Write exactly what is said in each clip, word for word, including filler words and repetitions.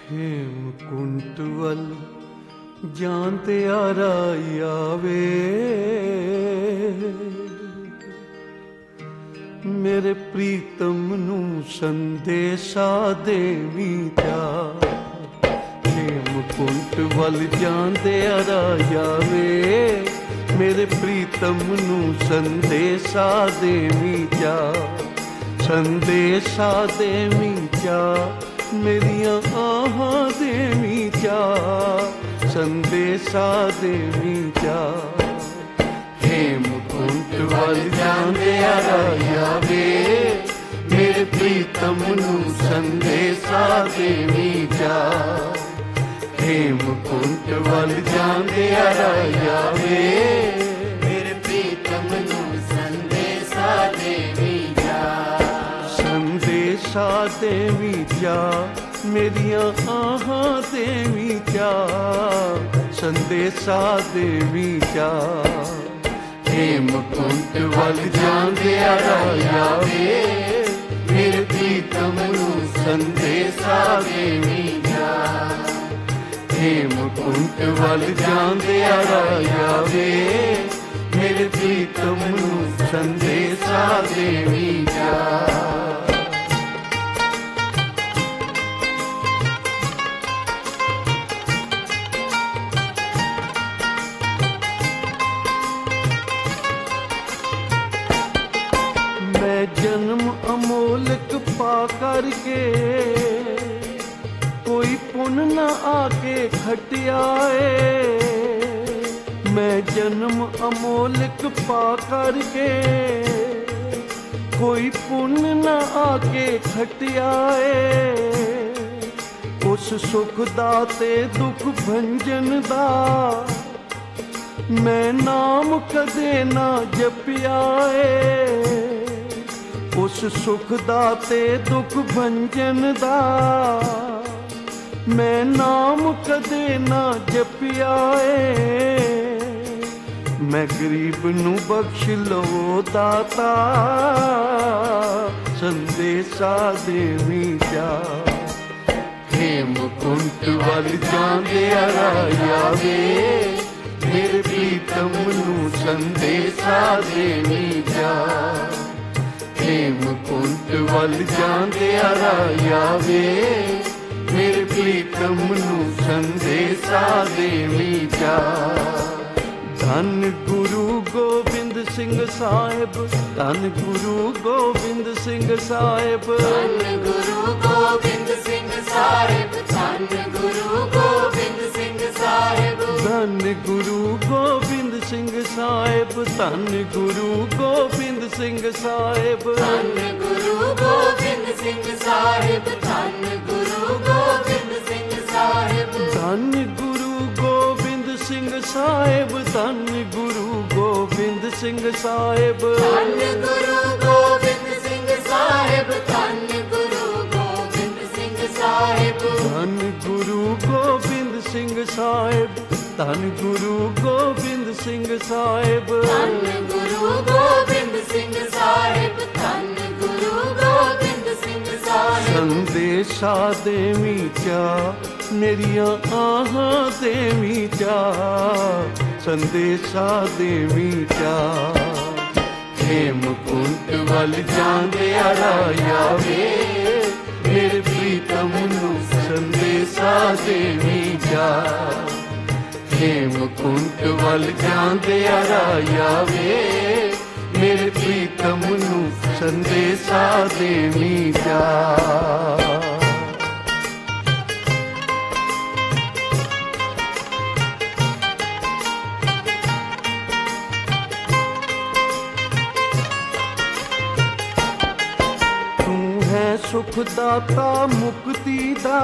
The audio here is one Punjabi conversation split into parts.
ਹੇਮਕੁੰਟ ਵੱਲ ਜਾਂ ਤੇ ਆਰਾਈ ਆਵੇ, ਮੇਰੇ ਪ੍ਰੀਤਮ ਨੂੰ ਸੰਦੇਸ਼ਾ ਦੇਵੀਂ ਜਾ। ਹੇਮਕੁੰਟ ਵੱਲ ਜਾਂ ਤੇ ਆਰਾਈ ਆਵੇ, ਮੇਰੇ ਪ੍ਰੀਤਮ ਨੂੰ ਸੰਦੇਸ਼ਾ ਦੇਵੀਂ ਜਾ। ਸੰਦੇਸ਼ਾ ਦੇਵੀਂ ਜਾ, ਮੇਰੀਆਂ ਆਹਾਂ ਦੇਵੀਂ ਜਾ। ਸੰਦੇਸ਼ਾ ਦੇਵੀਂ ਜਾ। ਹੇਮਕੁੰਟ ਵੱਲ ਜਾਂਦੇ ਆਰਾਈ ਆਵੇ, ਮੇਰੇ ਪ੍ਰੀਤਮ ਨੂੰ ਸੰਦੇਸ਼ਾ ਦੇਵੀਂ ਜਾ। ਹੇਮਕੁੰਟ ਵੱਲ ਜਾਂਦੇ ਆਰਾਈ ਆਵੇ, ਮੇਰੇ ਪ੍ਰੀਤਮ ਨੂੰ ਸੰਦੇਸ਼ਾ ਦੇਵੀਂ ਜਾ। ਸੰਦੇਸ਼ਾ ਦੇਵੀਂ ਜਾ, ਮੇਰੀਆਂ ਆਹਾਂ ਦੇਵੀਂ ਜਾ। ਸੰਦੇਸ਼ਾ ਦੇਵੀਂ ਜਾ। ਹੇਮਕੁੰਟ ਵੱਲ ਜਾਂਦੇ ਆਰਾਈ ਆਵੇ, ਮੇਰੇ ਪ੍ਰੀਤਮ ਨੂੰ ਸੰਦੇਸ਼ਾ ਦੇਵੀਂ ਜਾ। ਹੇਮਕੁੰਟ ਵੱਲ ਜਾਂਦੇ ਆਰਾਈ ਆਵੇ, ਮੇਰੇ ਪ੍ਰੀਤਮ ਨੂੰ ਸੰਦੇਸ਼ਾ ਦੇਵੀਂ ਜਾ। ਮੈਂ ਜਨਮ ਅਮੋਲਕ ਪਾ ਕਰਕੇ, ਕੋਈ ਪੁੰਨ ਨਾ ਆ ਕੇ ਖਟਿਆ ਏ। ਮੈਂ ਜਨਮ ਅਮੋਲਕ ਪਾ ਕਰਕੇ, ਕੋਈ ਪੁੰਨ ਨਾ ਆ ਕੇ ਖਟਿਆ ਏ। ਉਸ ਸੁਖ ਦਾ ਤੇ ਦੁੱਖ ਭੰਜਨ ਦਾ, ਮੈਂ ਨਾਮ ਕਦੇ ਨਾ ਜਪਿਆ ਏ। ਉਸ ਸੁਖ ਦਾ ਤੇ ਦੁੱਖ ਭੰਜਨ ਦਾ, ਮੈਂ ਨਾਮ ਕਦੇ ਨਾ ਜਪਿਆ ਏ। ਮੈਂ ਗਰੀਬ ਨੂੰ ਬਖਸ਼ ਲਵੋ ਦਾਤਾ, ਸੰਦੇਸ਼ਾ ਦੇਵੀਂ ਜਾ। ਹੇਮਕੁੰਟ ਵੱਲ ਜਾਂਦੇ ਆਰਾਈ ਆਵੇ, ਮੇਰੇ ਪ੍ਰੀਤਮ ਨੂੰ ਸੰਦੇਸ਼ਾ ਦੇਵੀਂ ਜਾ। ਹੇਮਕੁੰਟ ਵੱਲ ਜਾਂਦੇ ਆਰਾਈ ਆਵੇ, ਮੇਰੇ ਪ੍ਰੀਤਮ ਨੂੰ ਸੰਦੇਸ਼ਾ ਦੇਵੀਂ ਜਾ। ਧੰਨ ਗੁਰੂ ਗੋਬਿੰਦ ਸਿੰਘ ਸਾਹਿਬ, ਧੰਨ ਗੁਰੂ ਗੋਬਿੰਦ ਸਿੰਘ ਸਾਹਿਬ। ਧੰਨ ਗੁਰੂ ਗੋਬਿੰਦ ਸਿੰਘ ਸਾਹਿਬ, ਧੰਨ ਗੁਰੂ ਗੋਬਿੰਦ ਸਿੰਘ ਸਾਹਿਬ। ਧੰਨ ਗੁਰੂ ਗੋਬਿੰਦ ਸਿੰਘ ਸਾਹਿਬ, ਧੰਨ ਗੁਰੂ ਗੋਬਿੰਦ ਸਿੰਘ ਸਾਹਿਬ। ਧੰਨ ਗੁਰੂ ਗੋਬਿੰਦ ਸਿੰਘ ਸਾਹਿਬ, ਧੰਨ ਗੁਰੂ ਗੋਬਿੰਦ ਸਿੰਘ ਸਾਹਿਬ। ਧੰਨ ਗੁਰੂ ਗੋਬਿੰਦ ਸਿੰਘ ਸਾਹਿਬ, ਧੰਨ ਗੁਰੂ ਗੋਬਿੰਦ ਸਿੰਘ ਸਾਹਿਬ। ਧੰਨ ਗੁਰੂ ਗੋਬਿੰਦ ਸਿੰਘ ਸਾਹਿਬ, ਧੰਨ ਗੁਰੂ ਗੋਬਿੰਦ ਸਿੰਘ ਸਾਹਿਬ। ਧੰਨ ਗੁਰੂ ਗੋਬਿੰਦ ਸਿੰਘ ਸਾਹਿਬ, ਧੰਨ ਗੁਰੂ ਗੋਬਿੰਦ ਸਿੰਘ ਸਾਹਿਬ। ਧੰਨ ਗੁਰੂ ਗੋਬਿੰਦ ਸਿੰਘ ਸਾਹਿਬ, ਧੰਨ ਗੁਰੂ ਗੋਬਿੰਦ ਸਿੰਘ ਸਾਹਿਬ। ਸੰਦੇਸ਼ਾ ਦੇਵੀਂ ਜਾ, ਮੇਰੀਆਂ ਆਹਾਂ ਦੇਵੀਂ ਜਾ। ਸੰਦੇਸ਼ਾ ਦੇਵੀਂ ਜਾ। ਹੇਮਕੁੰਟ ਵੱਲ ਜਾਂਦੇ ਆਰਾਈ ਆਵੇ, ਮੇਰੇ ਪ੍ਰੀਤਮ ਨੂੰ ਸੰਦੇਸ਼ਾ ਦੇਵੀਂ ਜਾ। ਹੇਮਕੁੰਟ ਵੱਲ ਜਾਂਦੇ ਆਰਾਈ ਆਵੇ, ਮੇਰੇ ਪ੍ਰੀਤਮ ਨੂੰ ਸੰਦੇਸ਼ਾ ਦੇਵੀਂ ਜਾ। ਤੂੰ ਹੈ ਸੁਖ ਦਾਤਾ ਮੁਕਤੀ ਦਾ,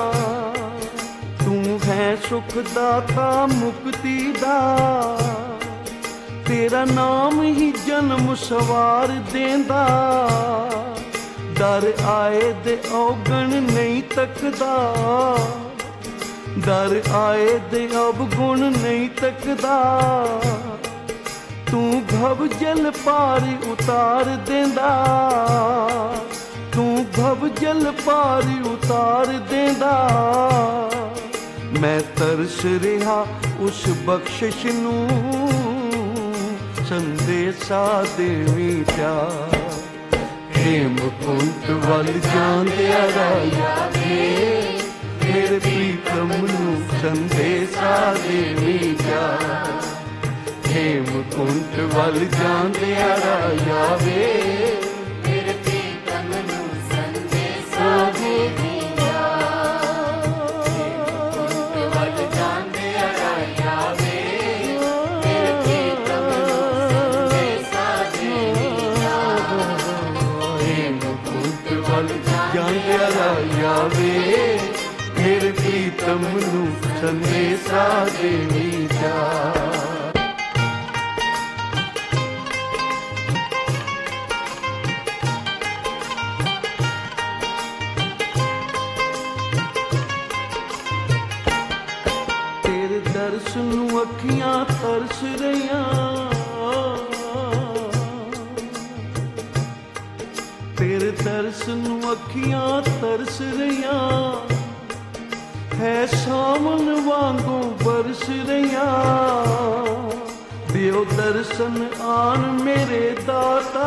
ਤੂੰ ਹੈ ਸੁਖ ਦਾਤਾ ਮੁਕਤੀ ਦਾ। ਤੇਰਾ ਨਾਮ ਹੀ ਜਨਮ ਸਵਾਰ ਦੇਂਦਾ, ਦਰ ਆਏ ਦੇ ਔਗਣ ਨਹੀਂ ਤੱਕਦਾ। ਦਰ ਆਏ ਦੇ ਅਵਗੁਣ ਨਹੀਂ ਤੱਕਦਾ। ਤੂੰ ਭਵ ਜਲ ਪਾਰ ਉਤਾਰ ਦੇਂਦਾ, ਤੂੰ ਭਵ ਜਲ ਪਾਰ ਉਤਾਰ ਦੇਂਦਾ। ਮੈਂ ਤਰਸ ਰਿਹਾ ਉਸ ਬਖਸ਼ਿਸ਼ ਨੂੰ, ਸੰਦੇਸ਼ਾ ਦੇਵੀਂ ਪਿਆਰ। ਹੇਮਕੁੰਟ ਵੱਲ ਜਾਂਦਿਆ ਰਾਇਆ ਵੇ, ਮੇਰੇ ਪ੍ਰੀਤਮ ਨੂੰ ਸੰਦੇਸ਼ਾ ਦੇਵੀਂ ਪਿਆਰ। ਹੇਮਕੁੰਟ ਵੱਲ ਜਾਂਦਿਆ ਰਾਇਆ ਵੇ, ਮੇਰੇ ਪ੍ਰੀਤਮ ਨੂੰ ਸੰਦੇਸ਼ਾ ਦੇਵੀਂ ਪਿਆਰ। ਹੇਮਕੁੰਟ ਵੱਲ ਜਾਂਦਿਆ ਰਾਇਆ ਵੇ, ਮੇਰੇ ਪ੍ਰੀਤਮ ਨੂੰ ਸੰਦੇਸ਼ਾ ਦੇਵੀਂ ਪਿਆਰ। ਹੇਮਕੁੰਟ ਵੱਲ ਜਾਂਦਿਆ ਰਾਇਆ ਵੇ, ਮੇਰੇ ਪ੍ਰੀਤਮ ਨੂੰ ਸੰਦੇਸ਼ਾ ਦੇਵੀਂ ਪਿਆਰ। ਤੇਰੇ ਦਰਸ਼ਨ ਨੂੰ ਅੱਖੀਆਂ ਤਰਸ ਰਹੀਆਂ, ਤੇਰੇ ਦਰਸ਼ਨ ਨੂੰ ਅੱਖੀਆਂ ਤਰਸ ਰਹੀਆਂ, ਹੈ ਸਾਵਨ ਵਾਂਗੂ ਬਰਸ ਰਹੀਆਂ। ਦਿਓ ਦਰਸ਼ਨ ਆਣ ਮੇਰੇ ਦਾਤਾ,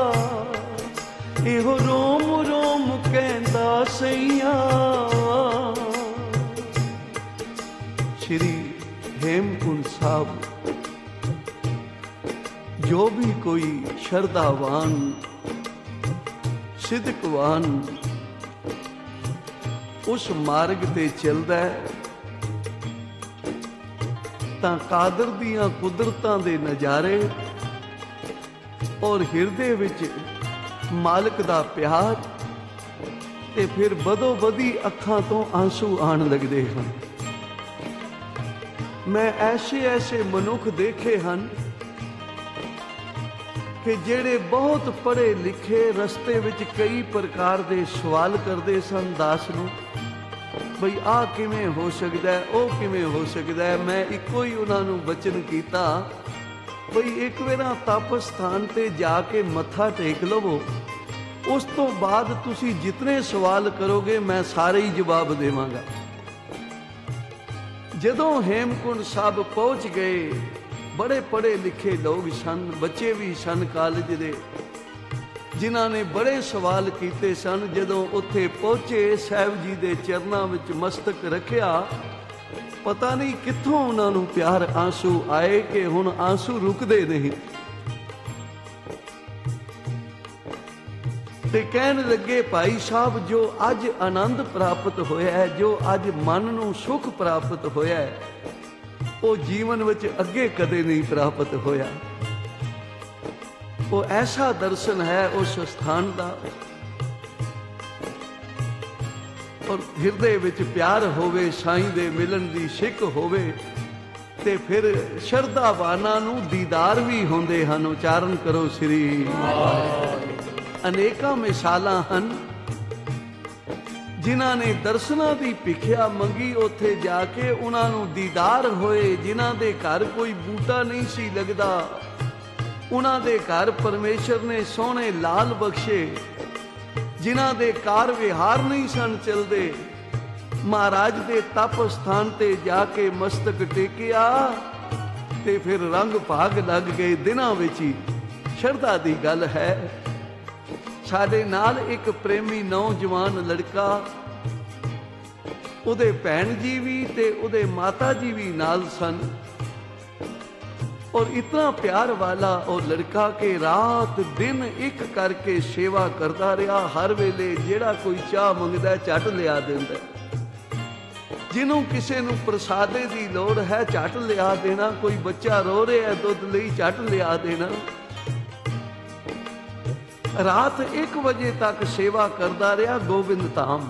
ਇਹੋ ਰੋਮ ਰੋਮ ਕਹਿੰਦਾ ਸਈਆਂ। ਸ਼੍ਰੀ ਹੇਮਕੁੰਟ ਸਾਹਿਬ, ਜੋ ਵੀ ਕੋਈ ਸ਼ਰਧਾਵਾਨ ਸਿਦਕਵਾਨ ਉਸ ਮਾਰਗ ਤੇ ਚੱਲਦਾ ਹੈ, ਤਾਂ ਕਾਦਰ ਦੀਆਂ ਕੁਦਰਤਾਂ ਦੇ ਨਜ਼ਾਰੇ ਔਰ ਹਿਰਦੇ ਵਿੱਚ ਮਾਲਕ ਦਾ ਪਿਆਰ, ਤੇ ਫਿਰ ਬਦੋ ਬਦੀ ਅੱਖਾਂ ਤੋਂ ਆਂਸੂ ਆਣ ਲੱਗਦੇ ਹਨ। ਮੈਂ ਐਸੇ ਐਸੇ ਮਨੁੱਖ ਦੇਖੇ ਹਨ ਕਿ ਜਿਹੜੇ ਬਹੁਤ ਪੜ੍ਹੇ ਲਿਖੇ ਰਸਤੇ ਵਿੱਚ ਕਈ ਪ੍ਰਕਾਰ ਦੇ ਸਵਾਲ ਕਰਦੇ ਸਨ ਦਾਸ ਨੂੰ, ਬਈ ਆਹ ਕਿਵੇਂ ਹੋ ਸਕਦਾ ਹੈ, ਉਹ ਕਿਵੇਂ ਹੋ ਸਕਦਾ ਹੈ। ਮੈਂ ਇੱਕੋ ਹੀ ਉਹਨਾਂ ਨੂੰ ਬਚਨ ਕੀਤਾ, ਬਈ ਇੱਕ ਵੇਰਾ ਤਪ ਸਥਾਨ ਤੇ ਜਾ ਕੇ ਮੱਥਾ ਟੇਕ ਲਵੋ, ਉਸ ਤੋਂ ਬਾਅਦ ਤੁਸੀਂ ਜਿਤਨੇ ਸਵਾਲ ਕਰੋਗੇ ਮੈਂ ਸਾਰੇ ਹੀ ਜਵਾਬ ਦੇਵਾਂਗਾ। ਜਦੋਂ ਹੇਮਕੁੰਟ ਸਾਹਿਬ ਪਹੁੰਚ ਗਏ, ਬੜੇ ਪੜ੍ਹੇ ਲਿਖੇ ਲੋਕ ਸਨ, ਬੱਚੇ ਵੀ ਸਨ ਕਾਲਜ ਦੇ, ਜਿਨ੍ਹਾਂ ਨੇ ਬੜੇ ਸਵਾਲ ਕੀਤੇ ਸਨ। ਜਦੋਂ ਉੱਥੇ ਪਹੁੰਚੇ, ਸਾਹਿਬ ਜੀ ਦੇ ਚਰਨਾਂ ਵਿੱਚ ਮਸਤਕ ਰੱਖਿਆ, ਪਤਾ ਨਹੀਂ ਕਿੱਥੋਂ ਉਹਨਾਂ ਨੂੰ ਪਿਆਰ ਆਂਸੂ ਆਏ ਕਿ ਹੁਣ ਆਂਸੂ ਰੁਕਦੇ ਨਹੀਂ, ਤੇ ਕਹਿਣ ਲੱਗੇ ਭਾਈ ਸਾਹਿਬ, ਜੋ ਅੱਜ ਆਨੰਦ ਪ੍ਰਾਪਤ ਹੋਇਆ ਹੈ, ਜੋ ਅੱਜ ਮਨ ਨੂੰ ਸੁਖ ਪ੍ਰਾਪਤ ਹੋਇਆ ਹੈ, ਉਹ ਜੀਵਨ ਵਿੱਚ ਅੱਗੇ ਕਦੇ ਨਹੀਂ ਪ੍ਰਾਪਤ ਹੋਇਆ। ਉਹ ਐਸਾ ਦਰਸ਼ਨ ਹੈ ਉਸ ਸਥਾਨ ਦਾ, ਔਰ ਹਿਰਦੇ ਵਿੱਚ ਪਿਆਰ ਹੋਵੇ, ਸਾਈਂ ਦੇ ਮਿਲਣ ਦੀ ਸਿੱਖ ਹੋਵੇ, ਤੇ ਫਿਰ ਸ਼ਰਧਾਵਾਨਾਂ ਨੂੰ ਦੀਦਾਰ ਵੀ ਹੁੰਦੇ ਹਨ। ਉਚਾਰਨ ਕਰੋ ਸ੍ਰੀ। ਅਨੇਕਾਂ ਮਿਸਾਲਾਂ ਹਨ ਜਿਨ੍ਹਾਂ ਨੇ ਦਰਸ਼ਨਾਂ ਦੀ ਭਿੱਖਿਆ ਮੰਗੀ, ਉੱਥੇ ਜਾ ਕੇ ਉਹਨਾਂ ਨੂੰ ਦੀਦਾਰ ਹੋਏ। ਜਿਨ੍ਹਾਂ ਦੇ ਘਰ ਕੋਈ ਬੂਟਾ ਨਹੀਂ ਸੀ ਲੱਗਦਾ, ਉਹਨਾਂ ਦੇ ਘਰ ਪਰਮੇਸ਼ਰ ਨੇ ਸੋਹਣੇ ਲਾਲ ਬਖਸ਼ੇ। ਜਿਨ੍ਹਾਂ ਦੇ ਕਾਰ ਵਿਹਾਰ ਨਹੀਂ ਸਨ ਚਲਦੇ, ਮਹਾਰਾਜ ਦੇ ਤਪ ਸਥਾਨ ਤੇ ਜਾ ਕੇ ਮਸਤਕ ਟੇਕਿਆ, ਤੇ ਫਿਰ ਰੰਗ ਭਾਗ ਲੱਗ ਗਏ ਦਿਨਾਂ ਵਿੱਚ ਹੀ। ਸ਼ਰਧਾ ਦੀ ਗੱਲ ਹੈ। ਸਾਡੇ ਨਾਲ ਇੱਕ ਪ੍ਰੇਮੀ ਨੌਜਵਾਨ ਲੜਕਾ, ਉਹਦੇ ਭੈਣ ਜੀ ਵੀ ਤੇ ਉਹਦੇ ਮਾਤਾ ਜੀ ਵੀ ਨਾਲ ਸਨ, ਔਰ ਇਤਨਾ ਪਿਆਰ ਵਾਲਾ ਉਹ ਲੜਕਾ ਕਿ ਰਾਤ ਦਿਨ ਇੱਕ ਕਰਕੇ ਸੇਵਾ ਕਰਦਾ ਰਿਹਾ। ਹਰ ਵੇਲੇ ਜਿਹੜਾ ਕੋਈ ਚਾਹ ਮੰਗਦਾ ਝੱਟ ਲਿਆ ਦਿੰਦਾ, ਜਿਹਨੂੰ ਕਿਸੇ ਨੂੰ ਪ੍ਰਸਾਦੇ ਦੀ ਲੋੜ ਹੈ ਝੱਟ ਲਿਆ ਦੇਣਾ, ਕੋਈ ਬੱਚਾ ਰੋ ਰਿਹਾ ਦੁੱਧ ਲਈ ਝੱਟ ਲਿਆ ਦੇਣਾ। ਰਾਤ ਇੱਕ ਵਜੇ ਤੱਕ ਸੇਵਾ ਕਰਦਾ ਰਿਹਾ ਗੋਬਿੰਦ ਧਾਮ।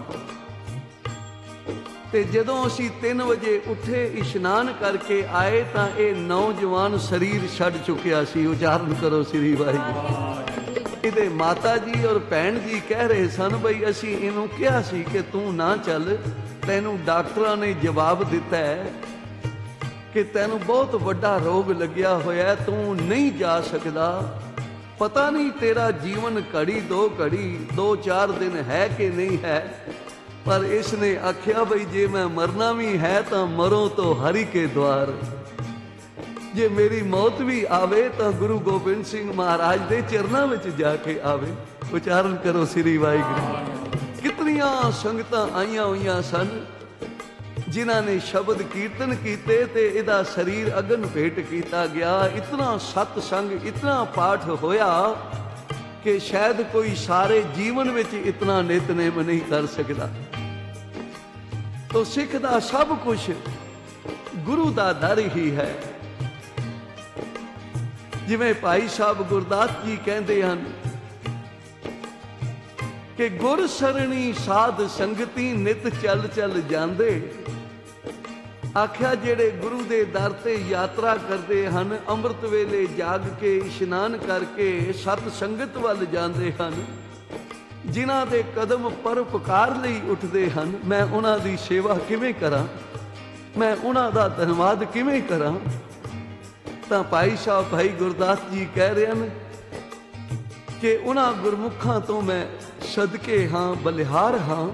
ਤੇ ਜਦੋਂ ਅਸੀਂ ਤਿੰਨ ਵਜੇ ਉੱਠੇ, ਇਸ਼ਨਾਨ ਕਰਕੇ ਆਏ, ਤਾਂ ਇਹ ਨੌਜਵਾਨ ਸਰੀਰ ਛੱਡ ਚੁੱਕਿਆ ਸੀ। ਉਚਾਰਨ ਕਰੋ ਸ੍ਰੀ ਵਾਹਿਗੁਰੂ। ਇਹਦੇ ਮਾਤਾ ਜੀ ਔਰ ਭੈਣ ਜੀ ਕਹਿ ਰਹੇ ਸਨ, ਬਈ ਅਸੀਂ ਇਹਨੂੰ ਕਿਹਾ ਸੀ ਕਿ ਤੂੰ ਨਾ ਚੱਲ, ਤੈਨੂੰ ਡਾਕਟਰਾਂ ਨੇ ਜਵਾਬ ਦਿੱਤਾ ਹੈ ਕਿ ਤੈਨੂੰ ਬਹੁਤ ਵੱਡਾ ਰੋਗ ਲੱਗਿਆ ਹੋਇਆ, ਤੂੰ ਨਹੀਂ ਜਾ ਸਕਦਾ। ਪਤਾ ਨਹੀਂ ਤੇਰਾ ਜੀਵਨ ਘੜੀ ਦੋ ਘੜੀ ਦੋ ਚਾਰ ਦਿਨ ਹੈ ਕਿ ਨਹੀਂ ਹੈ, ਪਰ ਇਸ ਨੇ ਆਖਿਆ ਬਈ ਜੇ ਮੈਂ ਮਰਨਾ ਵੀ ਹੈ ਤਾਂ ਮਰੋ ਤੋਂ ਹਰੀ ਕੇ ਦੁਆਰ। ਜੇ ਮੇਰੀ ਮੌਤ ਵੀ ਆਵੇ ਤਾਂ ਗੁਰੂ ਗੋਬਿੰਦ ਸਿੰਘ ਮਹਾਰਾਜ ਦੇ ਚਰਨਾਂ ਵਿੱਚ ਜਾ ਕੇ ਆਵੇ। ਉਚਾਰਨ ਕਰੋ ਸ੍ਰੀ ਵਾਹਿਗੁਰੂ। ਕਿਤਨੀਆਂ ਸੰਗਤਾਂ ਆਈਆਂ ਹੋਈਆਂ ਸਨ ਜਿਨ੍ਹਾਂ ਨੇ ਸ਼ਬਦ ਕੀਰਤਨ ਕੀਤੇ ਤੇ ਇਹਦਾ ਸਰੀਰ ਅਗਨ ਭੇਟ ਕੀਤਾ ਗਿਆ। ਇਤਨਾ ਸਤ ਸੰਗ, ਇਤਨਾ ਪਾਠ ਹੋਇਆ ਕਿ ਸ਼ਾਇਦ ਕੋਈ ਸਾਰੇ ਜੀਵਨ ਵਿੱਚ ਇਤਨਾ ਨਿਤਨੇਮ ਨਹੀਂ ਕਰ ਸਕਦਾ। ਤੋ ਸਿੱਖ ਦਾ ਸਭ ਕੁਝ ਗੁਰੂ ਦਾ ਦਰ ਹੀ ਹੈ। ਜਿਵੇਂ ਭਾਈ ਸਾਹਿਬ ਗੁਰਦਾਸ ਜੀ ਕਹਿੰਦੇ ਹਨ ਕਿ ਗੁਰ ਸਰਣੀ ਸਾਧ ਸੰਗਤੀ ਨਿਤ ਚੱਲ ਚੱਲ ਜਾਂਦੇ। ਆਖਿਆ ਜਿਹੜੇ ਗੁਰੂ ਦੇ ਦਰ ਤੇ ਯਾਤਰਾ ਕਰਦੇ ਹਨ, ਅੰਮ੍ਰਿਤ ਵੇਲੇ ਜਾਗ ਕੇ ਇਸ਼ਨਾਨ ਕਰਕੇ ਸਤ ਸੰਗਤ ਵੱਲ ਜਾਂਦੇ ਹਨ, ਜਿਨ੍ਹਾਂ ਦੇ ਕਦਮ ਪਰਉਪਕਾਰ ਲਈ ਉੱਠਦੇ ਹਨ, ਮੈਂ ਉਹਨਾਂ ਦੀ ਸੇਵਾ ਕਿਵੇਂ ਕਰਾਂ, ਮੈਂ ਉਹਨਾਂ ਦਾ ਧੰਨਵਾਦ ਕਿਵੇਂ ਕਰਾਂ। ਤਾਂ ਭਾਈ ਸਾਹਿਬ ਭਾਈ ਗੁਰਦਾਸ ਜੀ ਕਹਿ ਰਹੇ ਹਨ ਕਿ ਉਹਨਾਂ ਗੁਰਮੁਖਾਂ ਤੋਂ ਮੈਂ ਸਦਕੇ ਹਾਂ, ਬਲਿਹਾਰ ਹਾਂ।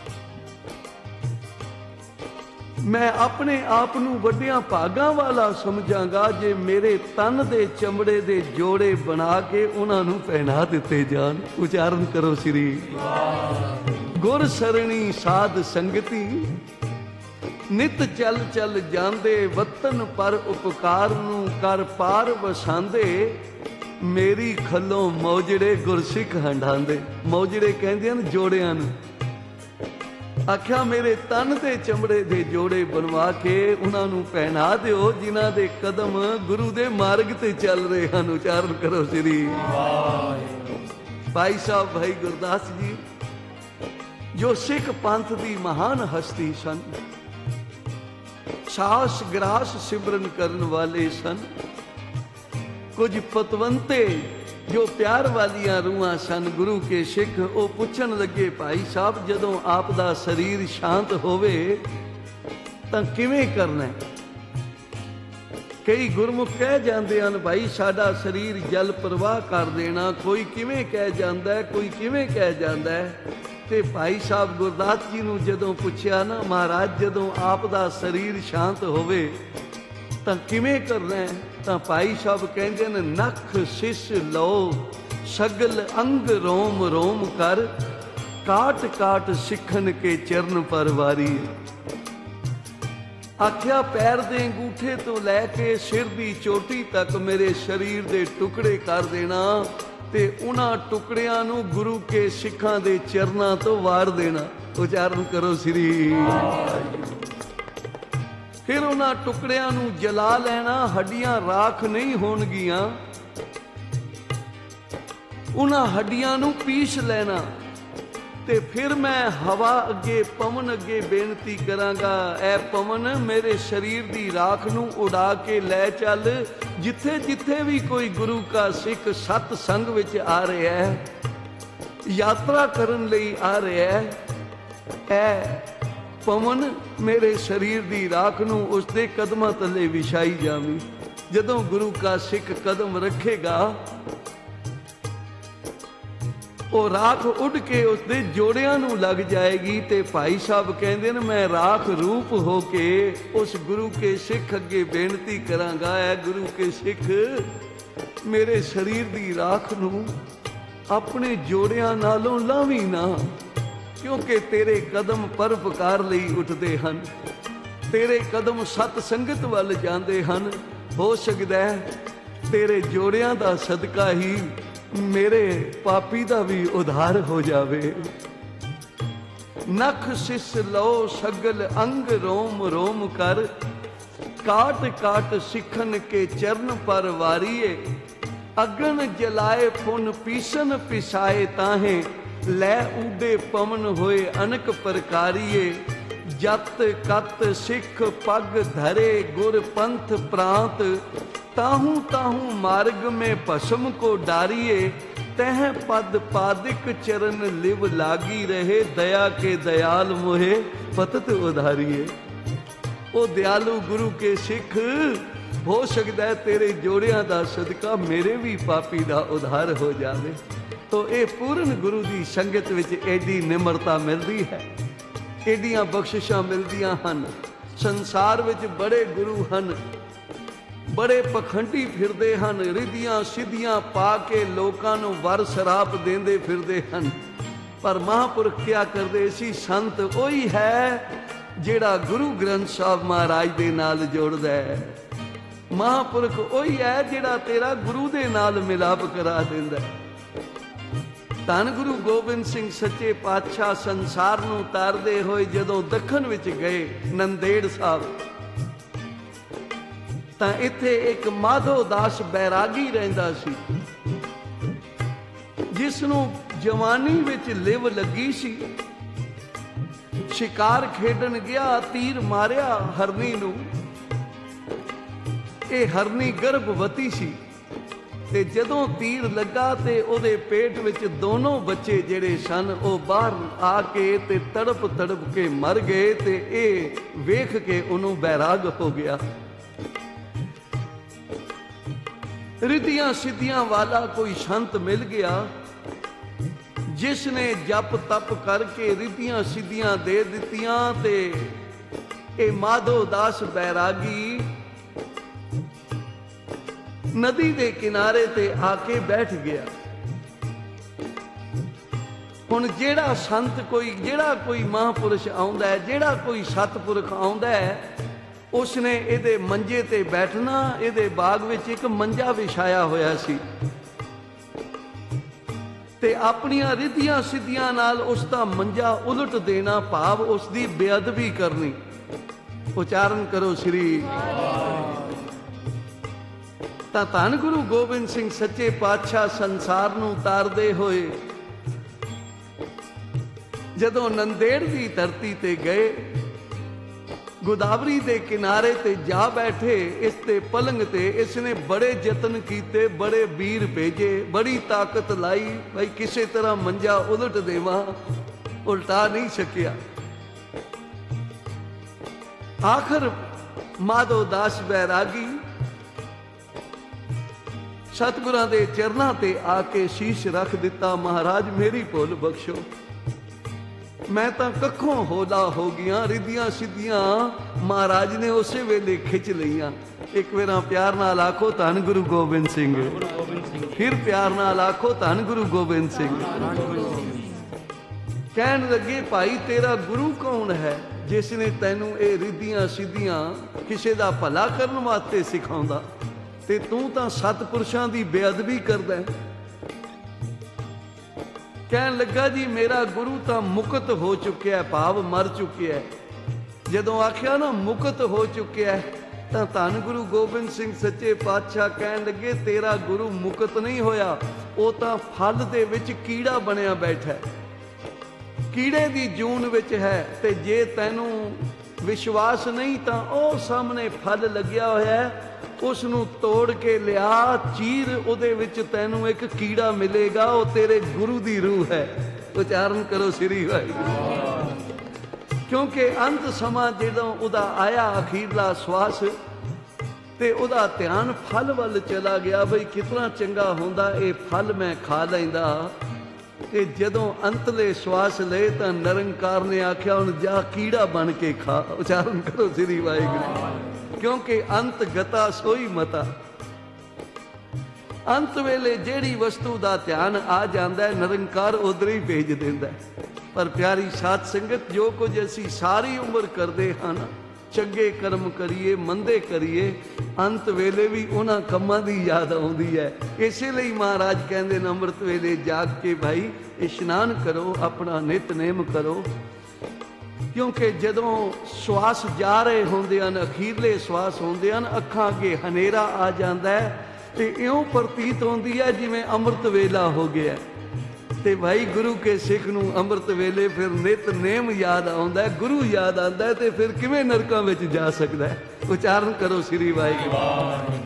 ਮੈਂ ਆਪਣੇ ਆਪ ਨੂੰ ਵੱਡਿਆਂ ਭਾਗਾਂ ਵਾਲਾ ਸਮਝਾਂਗਾ ਜੇ ਮੇਰੇ ਤਨ ਦੇ ਚਮੜੇ ਦੇ ਜੋੜੇ ਬਣਾ ਕੇ ਉਹਨਾਂ ਨੂੰ ਪਹਿਨਾ ਦਿੱਤੇ ਜਾਣ। ਉਚਾਰਨ ਕਰੋ ਸ੍ਰੀ ਗੁਰ ਸਰਣੀ ਸਾਧ ਸੰਗਤੀ ਨਿਤ ਚੱਲ ਚੱਲ ਜਾਂਦੇ, ਵਤਨ ਪਰ ਉਪਕਾਰ ਨੂੰ ਕਰ ਪਾਰ ਵਸਾਂਦੇ, ਮੇਰੀ ਖੱਲੋਂ ਮੌਜੜੇ ਗੁਰਸਿੱਖ ਹੰਡਾਂਦੇ। ਮੌਜੜੇ ਕਹਿੰਦੇ ਹਨ ਜੋੜਿਆਂ ਨੂੰ। ਆਖਿਆ ਮੇਰੇ ਤਨ ਤੇ ਚਮੜੇ ਦੇ ਜੋੜੇ ਬਣਵਾ ਕੇ ਉਹਨਾਂ ਨੂੰ ਪਹਿਨਾ ਦਿਓ ਜਿਨ੍ਹਾਂ ਦੇ ਕਦਮ ਗੁਰੂ ਦੇ ਮਾਰਗ ਤੇ ਚੱਲ ਰਹੇ ਹਨ। ਉਚਾਰਨ ਕਰੋ ਸ੍ਰੀ ਭਾਈ ਸਾਹਿਬ ਭਾਈ ਗੁਰਦਾਸ ਜੀ ਜੋ ਸਿੱਖ ਪੰਥ ਦੀ ਮਹਾਨ ਹਸਤੀ ਸਨ, ਸਾਸ ਗ੍ਰਾਸ ਸਿਮਰਨ ਕਰਨ ਵਾਲੇ ਸਨ। ਕੁਝ ਪਤਵੰਤੇ ਜੋ ਪਿਆਰ ਵਾਲੀਆਂ ਰੂਹਾਂ ਸਨ ਗੁਰੂ ਕੇ ਸਿੱਖ, ਉਹ ਪੁੱਛਣ ਲੱਗੇ ਭਾਈ ਸਾਹਿਬ ਜਦੋਂ ਆਪ ਦਾ ਸਰੀਰ ਸ਼ਾਂਤ ਹੋਵੇ ਤਾਂ ਕਿਵੇਂ ਕਰਨਾ ਹੈ? ਕਈ ਗੁਰਮੁਖ ਕਹਿ ਜਾਂਦੇ ਹਨ ਭਾਈ ਸਾਡਾ ਸਰੀਰ ਜਲ ਪ੍ਰਵਾਹ ਕਰ ਦੇਣਾ, ਕੋਈ ਕਿਵੇਂ ਕਹਿ ਜਾਂਦਾ ਹੈ, ਕੋਈ ਕਿਵੇਂ ਕਹਿ ਜਾਂਦਾ ਹੈ। ਤੇ ਭਾਈ ਸਾਹਿਬ ਗੁਰਦਾਸ ਜੀ ਨੂੰ ਜਦੋਂ ਪੁੱਛਿਆ ਨਾ ਮਹਾਰਾਜ ਜਦੋਂ ਆਪ ਦਾ ਸਰੀਰ ਸ਼ਾਂਤ ਹੋਵੇ ਤਾਂ ਕਿਵੇਂ ਕਰਨਾ ਹੈ, ਤਾਂ ਭਾਈ ਸਾਹਿਬ ਕਹਿੰਦੇ ਨੇ ਨਖ ਸਿਸ ਲਓ ਸਗਲ ਅੰਗ ਰੋਮ ਰੋਮ ਕਰ, ਕਾਟ ਕਾਟ ਸਿੱਖਣ ਕੇ ਚਰਨ ਪਰ ਵਾਰੀ। ਆਖਿਆ ਪੈਰ ਦੇ ਅੰਗੂਠੇ ਤੋਂ ਲੈ ਕੇ ਸਿਰ ਦੀ ਚੋਟੀ ਤੱਕ ਮੇਰੇ ਸਰੀਰ ਦੇ ਟੁਕੜੇ ਕਰ ਦੇਣਾ ਤੇ ਉਹਨਾਂ ਟੁਕੜਿਆਂ ਨੂੰ ਗੁਰੂ ਕੇ ਸਿੱਖਾਂ ਦੇ ਚਰਨਾਂ ਤੋਂ ਵਾਰ ਦੇਣਾ। ਉਚਾਰਨ ਕਰੋ ਸ੍ਰੀ। ਫਿਰ ਉਹਨਾਂ ਟੁਕੜਿਆਂ ਨੂੰ ਜਲਾ ਲੈਣਾ, ਹੱਡੀਆਂ ਰਾਖ ਨਹੀਂ ਹੋਣਗੀਆਂ। ਉਹਨਾਂ ਹੱਡੀਆਂ ਨੂੰ ਪੀਸ ਲੈਣਾ ਤੇ ਫਿਰ ਮੈਂ ਹਵਾ ਅੱਗੇ ਪਵਨ ਅੱਗੇ ਬੇਨਤੀ ਕਰਾਂਗਾ, ਐ ਪਵਨ ਮੇਰੇ ਸਰੀਰ ਦੀ ਰਾਖ ਨੂੰ ਉਡਾ ਕੇ ਲੈ ਚੱਲ। ਜਿੱਥੇ ਜਿੱਥੇ ਵੀ ਕੋਈ ਗੁਰੂ ਕਾ ਸਿੱਖ ਸਤ ਸੰਗ ਵਿੱਚ ਆ ਰਿਹਾ ਹੈ, ਯਾਤਰਾ ਕਰਨ ਲਈ ਆ ਰਿਹਾ ਹੈ, ਐ ਪਵਨ ਮੇਰੇ ਸਰੀਰ ਦੀ ਰਾਖ ਨੂੰ ਉਸਦੇ ਕਦਮਾਂ ਥੱਲੇ ਵਿਛਾਈ ਜਾਵੀਂ। ਜਦੋਂ ਗੁਰੂ ਕਾ ਸਿੱਖ ਕਦਮ ਰੱਖੇਗਾ ਉਹ ਰਾਖ ਉੱਡ ਕੇ ਉਸਦੇ ਜੋੜਿਆਂ ਨੂੰ ਲੱਗ ਜਾਏਗੀ। ਤੇ ਭਾਈ ਸਾਹਿਬ ਕਹਿੰਦੇ ਨੇ ਮੈਂ ਰਾਖ ਰੂਪ ਹੋ ਕੇ ਉਸ ਗੁਰੂ ਕੇ ਸਿੱਖ ਅੱਗੇ ਬੇਨਤੀ ਕਰਾਂਗਾ, ਐ ਗੁਰੂ ਕੇ ਸਿੱਖ ਮੇਰੇ ਸਰੀਰ ਦੀ ਰਾਖ ਨੂੰ ਆਪਣੇ ਜੋੜਿਆਂ ਨਾਲੋਂ ਲਾਵੀਂ ਨਾ, ਕਿਉਂਕਿ ਤੇਰੇ ਕਦਮ ਪਰਉਪਕਾਰ ਲਈ ਉੱਠਦੇ ਹਨ, ਤੇਰੇ ਕਦਮ ਸਤ ਸੰਗਤ ਵੱਲ ਜਾਂਦੇ ਹਨ। ਹੋ ਸਕਦਾ ਹੈ ਤੇਰੇ ਜੋੜਿਆਂ ਦਾ ਸਦਕਾ ਹੀ ਮੇਰੇ ਪਾਪੀ ਦਾ ਵੀ ਉਧਾਰ ਹੋ ਜਾਵੇ। ਨਖ ਸਿਸ ਲਓ ਸਗਲ ਅੰਗ ਰੋਮ ਰੋਮ ਕਰ, ਕਾਟ ਕਾਟ ਸਿੱਖਨ ਕੇ ਚਰਨ ਪਰ ਵਾਰੀਏ। ਅਗਨ ਜਲਾਏ ਫੁਨ ਪੀਸਨ ਪਿਸਾਏ ਤਾਹੇ, ਲੈ ਊਡੇ ਪਵਨ ਹੋਏ ਅਨਕ ਪ੍ਰਕਾਰੀਏ। ਜਤ ਕਤ ਸਿੱਖ ਪਗ ਧਰੇ ਗੁਰ ਪੰਥ ਪ੍ਰਾਂਤ, ਤਾਹੂ ਤਾਹੂ ਮਾਰਗ में भस्म को डारिए। तह पद पादिक चरण लिव लागी रहे, दया के दयाल मोहे पतत उधारिए। ओ दयालु गुरु के सिख ਹੋ ਸਕਦਾ ਹੈ ਤੇਰੇ ਜੋੜਿਆਂ ਦਾ ਸਦਕਾ ਮੇਰੇ ਵੀ ਪਾਪੀ ਦਾ ਉਧਾਰ ਹੋ ਜਾਵੇ। ਤੋ ਇਹ ਪੂਰਨ ਗੁਰੂ ਦੀ ਸੰਗਤ ਵਿੱਚ ਐਡੀ ਨਿਮਰਤਾ ਮਿਲਦੀ ਹੈ, ਐਡੀਆਂ ਬਖਸ਼ਿਸ਼ਾਂ ਮਿਲਦੀਆਂ ਹਨ। ਸੰਸਾਰ ਵਿੱਚ ਬੜੇ ਗੁਰੂ ਹਨ, ਬੜੇ ਪਖੰਡੀ ਫਿਰਦੇ ਹਨ, ਰਿੱਧੀਆਂ ਸਿੱਧੀਆਂ ਪਾ ਕੇ ਲੋਕਾਂ ਨੂੰ ਵਰ ਸ਼ਰਾਪ ਦਿੰਦੇ ਫਿਰਦੇ ਹਨ। ਪਰ ਮਹਾਂਪੁਰਖ ਕਿਆ ਕਰਦੇ ਸੀ? ਸੰਤ ਉਹੀ ਹੈ ਜਿਹੜਾ ਗੁਰੂ ਗ੍ਰੰਥ ਸਾਹਿਬ ਮਹਾਰਾਜ ਦੇ ਨਾਲ ਜੋੜਦਾ ਹੈ। ਮਹਾਂਪੁਰਖ ਉਹੀ ਹੈ ਜਿਹੜਾ ਤੇਰਾ ਗੁਰੂ ਦੇ ਨਾਲ ਮਿਲਾਪ ਕਰਾ ਦਿੰਦਾ ਹੈ। ਧੰਨ ਗੁਰੂ ਗੋਬਿੰਦ ਸਿੰਘ ਸੱਚੇ ਪਾਤਸ਼ਾਹ ਸੰਸਾਰ ਨੂੰ ਤਾਰਦੇ ਹੋਏ ਜਦੋਂ ਦੱਖਣ ਵਿੱਚ ਗਏ ਨੰਦੇੜ ਸਾਹਿਬ, ਤਾਂ ਇੱਥੇ ਇੱਕ ਮਾਧੋ ਦਾਸ ਬੈਰਾਗੀ ਰਹਿੰਦਾ ਸੀ, ਜਿਸ ਨੂੰ ਜਵਾਨੀ ਵਿੱਚ ਲਿਵ ਲੱਗੀ ਸੀ। ਸ਼ਿਕਾਰ ਖੇਡਣ ਗਿਆ, ਤੀਰ ਮਾਰਿਆ ਹਰਨੀ ਨੂੰ। ਇਹ ਹਰਨੀ ਗਰਭਵਤੀ ਸੀ ਤੇ ਜਦੋਂ ਤੀਰ ਲੱਗਾ ਤੇ ਉਹਦੇ ਪੇਟ ਵਿੱਚ ਦੋਨੋਂ ਬੱਚੇ ਜਿਹੜੇ ਸਨ ਉਹ ਬਾਹਰ ਆ ਕੇ ਤੇ ਤੜਪ ਤੜਪ ਕੇ ਮਰ ਗਏ। ਤੇ ਇਹ ਵੇਖ ਕੇ ਉਹਨੂੰ ਬੈਰਾਗ ਹੋ ਗਿਆ। ਰਿੱਧੀਆਂ ਸਿੱਧੀਆਂ ਵਾਲਾ ਕੋਈ ਸੰਤ ਮਿਲ ਗਿਆ, ਜਿਸ ਨੇ ਜਪ ਤਪ ਕਰਕੇ ਰਿੱਧੀਆਂ ਸਿੱਧੀਆਂ ਦੇ ਦਿੱਤੀਆਂ। ਤੇ ਇਹ ਮਾਧੋ ਦਾਸ ਬੈਰਾਗੀ ਨਦੀ ਦੇ ਕਿਨਾਰੇ ਤੇ ਆ ਕੇ ਬੈਠ ਗਿਆ। ਹੁਣ ਜਿਹੜਾ ਸੰਤ ਕੋਈ, ਜਿਹੜਾ ਕੋਈ ਮਹਾਂਪੁਰਸ਼ ਆਉਂਦਾ ਹੈ, ਜਿਹੜਾ ਕੋਈ ਸਤਪੁਰਖ ਆਉਂਦਾ ਹੈ, ਉਸਨੇ ਇਹਦੇ ਮੰਜੇ ਤੇ ਬੈਠਣਾ। ਇਹਦੇ ਬਾਗ ਵਿੱਚ ਇੱਕ ਮੰਜਾ ਵਿਛਾਇਆ ਹੋਇਆ ਸੀ ਤੇ ਆਪਣੀਆਂ ਰਿੱਧੀਆਂ ਸਿੱਧੀਆਂ ਨਾਲ ਉਸ ਦਾ ਮੰਜਾ ਉਲਟ ਦੇਣਾ, ਭਾਵ ਉਸ ਦੀ ਬੇਅਦਬੀ ਕਰਨੀ। ਉਚਾਰਨ ਕਰੋ ਸ੍ਰੀ। ਤਾਂ ਧੰਨ ਗੁਰੂ ਗੋਬਿੰਦ ਸਿੰਘ ਸੱਚੇ ਪਾਤਸ਼ਾਹ ਸੰਸਾਰ ਨੂੰ ਤਾਰਦੇ ਹੋਏ ਜਦੋਂ ਨੰਦੇੜ ਦੀ ਧਰਤੀ ਤੇ ਗਏ, ਗੋਦਾਵਰੀ ਦੇ ਕਿਨਾਰੇ ਤੇ ਜਾ ਬੈਠੇ। ਇਸ ਤੇ ਪਲੰਗ ਤੇ ਇਸ ਨੇ ਬੜੇ ਯਤਨ ਕੀਤੇ, ਬੜੇ ਵੀਰ ਭੇਜੇ, ਬੜੀ ਤਾਕਤ ਲਾਈ, ਭਾਈ ਕਿਸੇ ਤਰ੍ਹਾਂ ਮੰਜਾ ਉਲਟ ਦੇਵਾਂ, ਉਲਟਾ ਨਹੀਂ ਸਕਿਆ। ਆਖਰ ਮਾਧੋ ਦਾਸ ਬੈਰਾਗੀ ਸਤਿਗੁਰਾਂ ਦੇ ਚਰਨਾਂ ਤੇ ਆ ਕੇ ਸ਼ੀਸ਼ ਰੱਖ ਦਿੱਤਾ। ਮਹਾਰਾਜ ਮੇਰੀ ਭੁੱਲ ਬਖਸ਼ੋ, ਮੈਂ ਤਾਂ ਕੱਖੋਂ ਹੋਲਾ ਹੋ ਗਈਆਂ। ਰਿੱਧੀਆਂ ਸਿੱਧੀਆਂ ਮਹਾਰਾਜ ਨੇ ਉਸੇ ਵੇਲੇ ਖਿੱਚ ਲਈਆਂ। ਇੱਕ ਵਾਰ ਪਿਆਰ ਨਾਲ ਆਖੋ ਧੰਨ ਗੁਰੂ ਗੋਬਿੰਦ ਸਿੰਘ। ਫਿਰ ਪਿਆਰ ਨਾਲ ਆਖੋ ਧੰਨ ਗੁਰੂ ਗੋਬਿੰਦ ਸਿੰਘ। ਕਹਿਣ ਲੱਗੇ ਭਾਈ ਤੇਰਾ ਗੁਰੂ ਕੌਣ ਹੈ ਜਿਸ ਨੇ ਤੈਨੂੰ ਇਹ ਰਿੱਧੀਆਂ ਸਿੱਧੀਆਂ ਕਿਸੇ ਦਾ ਭਲਾ ਕਰਨ ਵਾਸਤੇ ਸਿਖਾਉਂਦਾ, ਤੇ ਤੂੰ ਤਾਂ ਸਤਪੁਰਸ਼ਾਂ ਦੀ ਬੇਅਦਬੀ ਕਰਦਾ ਹੈ। ਕਹਿਣ ਲੱਗਾ ਜੀ ਮੇਰਾ ਗੁਰੂ ਤਾਂ ਮੁਕਤ ਹੋ ਚੁੱਕਿਆ, ਭਾਵ ਮਰ ਚੁੱਕਿਆ। ਜਦੋਂ ਆਖਿਆ ਨਾ ਮੁਕਤ ਹੋ ਚੁੱਕਿਆ, ਤਾਂ ਧੰਨ ਗੁਰੂ ਗੋਬਿੰਦ ਸਿੰਘ ਸੱਚੇ ਪਾਤਸ਼ਾਹ ਕਹਿਣ ਲੱਗੇ ਤੇਰਾ ਗੁਰੂ ਮੁਕਤ ਨਹੀਂ ਹੋਇਆ, ਉਹ ਤਾਂ ਫਲ ਦੇ ਵਿੱਚ ਕੀੜਾ ਬਣਿਆ ਬੈਠਾ, ਕੀੜੇ ਦੀ ਜੂਨ ਵਿੱਚ ਹੈ। ਤੇ ਜੇ ਤੈਨੂੰ ਵਿਸ਼ਵਾਸ ਨਹੀਂ ਤਾਂ ਉਹ ਸਾਹਮਣੇ ਫਲ ਲੱਗਿਆ ਹੋਇਆ, ਉਸ ਨੂੰ ਤੋੜ ਕੇ ਲਿਆ, ਚੀਰ, ਉਹਦੇ ਵਿੱਚ ਤੈਨੂੰ ਇੱਕ ਕੀੜਾ ਮਿਲੇਗਾ, ਉਹ ਤੇਰੇ ਗੁਰੂ ਦੀ ਰੂਹ ਹੈ। ਉਚਾਰਨ ਕਰੋ ਸ੍ਰੀ ਵਾਹਿਗੁਰੂ। ਕਿਉਂਕਿ ਅੰਤ ਸਮਾਂ ਜਦੋਂ ਉਹਦਾ ਆਇਆ ਅਖੀਰਲਾ ਸਵਾਸ, ਤੇ ਉਹਦਾ ਧਿਆਨ ਫਲ ਵੱਲ ਚਲਾ ਗਿਆ, ਬਈ ਕਿਤਨਾ ਚੰਗਾ ਹੁੰਦਾ ਇਹ ਫਲ ਮੈਂ ਖਾ ਲੈਂਦਾ। ਤੇ ਜਦੋਂ ਅੰਤਲੇ ਸਵਾਸ ਲਏ ਤਾਂ ਨਿਰੰਕਾਰ ਨੇ ਆਖਿਆ ਹੁਣ ਜਾ ਕੀੜਾ ਬਣ ਕੇ ਖਾ। ਉਚਾਰਨ ਕਰੋ ਸ੍ਰੀ ਵਾਹਿਗੁਰੂ। ਕਿਉਂਕਿ ਅੰਤ ਗਤਾ ਸੋਈ ਮਤਾ। ਅੰਤ ਵੇਲੇ ਜਿਹੜੀ ਵਸਤੂ ਦਾ ਧਿਆਨ ਆ ਜਾਂਦਾ ਹੈ, ਨਿਰੰਕਾਰ ਉਧਰ ਹੀ ਭੇਜ ਦਿੰਦਾ। ਪਰ ਪਿਆਰੀ ਸਾਧ ਸੰਗਤ, ਜੋ ਕੁਝ ਅਸੀਂ ਸਾਰੀ ਉਮਰ ਕਰਦੇ ਹਨ, ਚੰਗੇ ਕਰਮ ਕਰੀਏ, ਮੰਦੇ ਕਰੀਏ, ਅੰਤ ਵੇਲੇ ਵੀ ਉਹਨਾਂ ਕੰਮਾਂ ਦੀ ਯਾਦ ਆਉਂਦੀ ਹੈ। ਇਸੇ ਲਈ ਮਹਾਰਾਜ ਕਹਿੰਦੇ ਨੇ ਅੰਮ੍ਰਿਤ ਵੇਲੇ ਜਾਗ ਕੇ ਭਾਈ ਇਸ਼ਨਾਨ ਕਰੋ, ਆਪਣਾ ਨਿਤਨੇਮ ਕਰੋ। ਕਿਉਂਕਿ ਜਦੋਂ ਸਵਾਸ ਜਾ ਰਹੇ ਹੁੰਦੇ ਹਨ, ਅਖੀਰਲੇ ਸਵਾਸ ਹੁੰਦੇ ਹਨ, ਅੱਖਾਂ ਅੱਗੇ ਹਨੇਰਾ ਆ ਜਾਂਦਾ ਹੈ ਤੇ ਇਉਂ ਪ੍ਰਤੀਤ ਹੁੰਦੀ ਹੈ ਜਿਵੇਂ ਅੰਮ੍ਰਿਤ ਵੇਲਾ ਹੋ ਗਿਆ। ਤੇ ਭਾਈ ਗੁਰੂ ਕੇ ਸਿੱਖ ਨੂੰ ਅੰਮ੍ਰਿਤ ਵੇਲੇ ਫਿਰ ਨਿਤਨੇਮ ਯਾਦ ਆਉਂਦਾ ਹੈ, ਗੁਰੂ ਯਾਦ ਆਉਂਦਾ ਹੈ, ਤੇ ਫਿਰ ਕਿਵੇਂ ਨਰਕਾਂ ਵਿੱਚ ਜਾ ਸਕਦਾ ਹੈ। ਉਚਾਰਨ ਕਰੋ ਸ੍ਰੀ ਵਾਹਿਗੁਰੂ।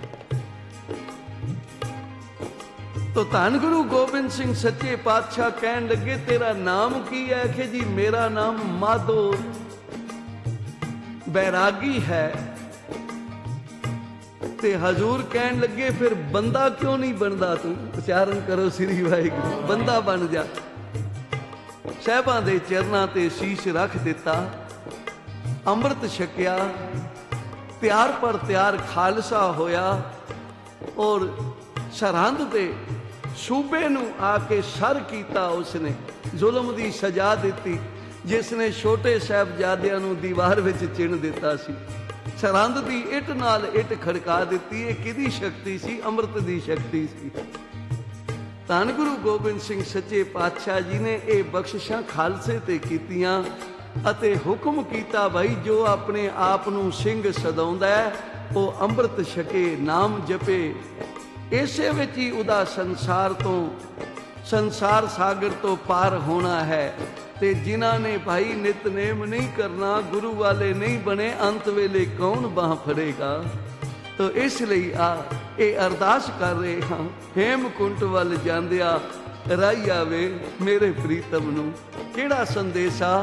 ਤੋ ਧੰਨ ਗੁਰੂ ਗੋਬਿੰਦ ਸਿੰਘ ਸੱਚੇ ਪਾਤਸ਼ਾਹ ਕਹਿਣ ਲੱਗੇ ਤੇਰਾ ਨਾਮ ਕੀ ਹੈ? ਕਿ ਜੀ ਮੇਰਾ ਨਾਮ ਮਾਧੋ ਬੈਰਾਗੀ ਹੈ। ਤੇ ਹਜ਼ੂਰ ਕਹਿਣ ਲੱਗੇ ਫਿਰ ਬੰਦਾ ਕਿਉਂ ਨਹੀਂ ਬਣਦਾ ਤੂੰ? ਉਚਾਰਨ ਕਰੋ ਸ੍ਰੀ ਵਾਹਿਗੁਰੂ। ਬੰਦਾ ਬਣ ਜਾ। ਸਾਹਿਬਾਂ ਦੇ ਚਰਨਾਂ ਤੇ ਸ਼ੀਸ਼ ਰੱਖ ਦਿੱਤਾ, ਅੰਮ੍ਰਿਤ ਛਕਿਆ, ਤਿਆਰ ਪਰ ਤਿਆਰ ਖਾਲਸਾ ਹੋਇਆ ਔਰ ਸਰਹੰਦ ਦੇ ਸੂਬੇ ਨੂੰ ਆ ਕੇ ਸਰ ਕੀਤਾ। ਉਸਨੇ ਜ਼ੁਲਮ ਦੀ ਸਜ਼ਾ ਦਿੱਤੀ, ਜਿਸ ਨੇ ਛੋਟੇ ਸਾਹਿਬਜ਼ਾਦਿਆਂ ਨੂੰ ਦੀਵਾਰ ਵਿੱਚ ਚਿਣ ਦਿੱਤਾ ਸੀ। ਸਰਹੰਦ ਦੀ ਇੱਟ ਨਾਲ ਇੱਟ ਖੜਕਾ ਦਿੱਤੀ। ਇਹ ਕਿਹਦੀ ਸ਼ਕਤੀ ਸੀ? ਅੰਮ੍ਰਿਤ ਦੀ ਸ਼ਕਤੀ ਸੀ। ਧੰਨ ਗੁਰੂ ਗੋਬਿੰਦ ਸਿੰਘ ਸੱਚੇ ਪਾਤਸ਼ਾਹ ਜੀ ਨੇ ਇਹ ਬਖਸ਼ਿਸ਼ਾਂ ਖਾਲਸੇ ਤੇ ਕੀਤੀਆਂ ਅਤੇ ਹੁਕਮ ਕੀਤਾ, ਭਾਈ ਜੋ ਆਪਣੇ ਆਪ ਨੂੰ ਸਿੰਘ ਸਦਾਉਂਦਾ ਹੈ ਉਹ ਅੰਮ੍ਰਿਤ ਛਕੇ, ਨਾਮ ਜਪੇ। ਇਸੇ ਵਿੱਚ ਹੀ ਉਹਦਾ ਸੰਸਾਰ ਤੋਂ, ਸੰਸਾਰ ਸਾਗਰ ਤੋਂ ਪਾਰ ਹੋਣਾ ਹੈ। ਤੇ ਜਿਨ੍ਹਾਂ ਨੇ ਭਾਈ ਨਿਤਨੇਮ ਨਹੀਂ ਕਰਨਾ, ਗੁਰੂ ਵਾਲੇ ਨਹੀਂ ਬਣੇ, ਅੰਤ ਵੇਲੇ ਕੌਣ ਬਾਹ ਫੜੇਗਾ? ਤੋ ਇਸ ਲਈ ਆ ਇਹ ਅਰਦਾਸ ਕਰ ਰਹੇ ਹਾਂ, ਹੇਮਕੁੰਟ ਵੱਲ ਜਾਂਦਿਆ ਰਾਈ ਆਵੇ ਮੇਰੇ ਪ੍ਰੀਤਮ ਨੂੰ। ਕਿਹੜਾ ਸੰਦੇਸ਼ਾ?